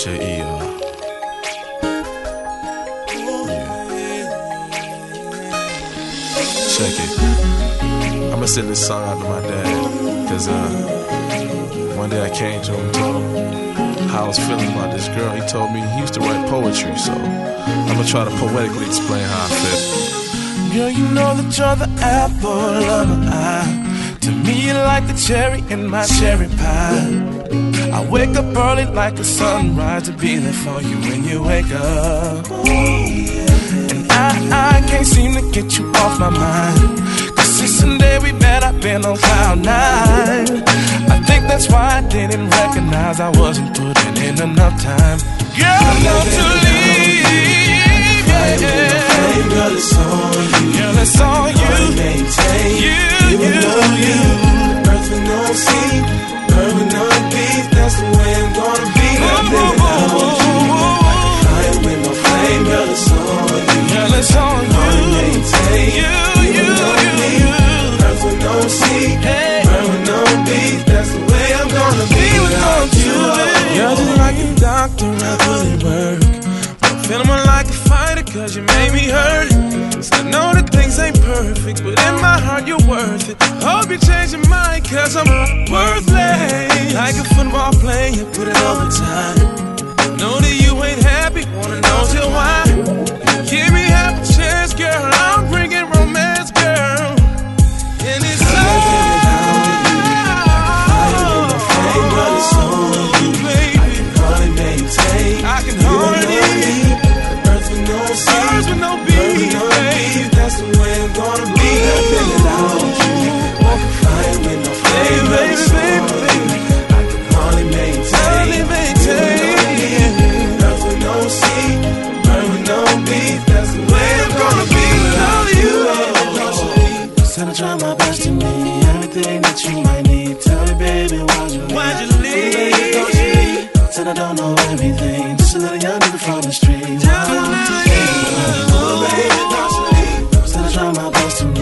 H-A-E, Check it. I'ma send this song out to my dad, cause one day I came to him and told him how I was feeling about this girl. He told me he used to write poetry, so I'ma try to poetically explain how I feel. Girl, you know that you're the apple of my eye. To me, you're like the cherry in my cherry pie. I wake up early like a sunrise to be there for you when you wake up. And I can't seem to get you off my mind, cause since the day we met I've been on cloud nine. I think that's why I didn't recognize I wasn't putting in enough time. Girl, don't you leave, yeah. Girl, it's on you. Girl, it's on you. Maintain you. Earth with no sea, bird with no beat. That's the way I'm gonna be. Nothing without you. Fire with no flame. Girl, it's on you. Girl, it's on you. Maintain you. Earth with no sea, bird with no beat. That's the way I'm gonna be without you. You're just like a doctor, I put in work. I'm feeling more like a fighter, cause you made me hurt. So I know that things ain't perfect, but in my heart you're worth it. Hope you change your mind, cause I'm worthless. Like a football player, put it over time. Know that you ain't happy, wanna know till why. Give me half a chance, girl, I'm bringing romance, girl. And it's I can hardly earth with no stars with no beat, babe. That's the way I'm gonna be. Nothing without you. Walk a fire with no flame, baby. I can hardly maintain. Earth with no sea, burn with no beat. That's the way I'm gonna be without you. Said I try my best to be everything that you might need. Tell me, baby, why'd you leave? Said I don't know everything, just a little young nigga from the street. Said I try my best to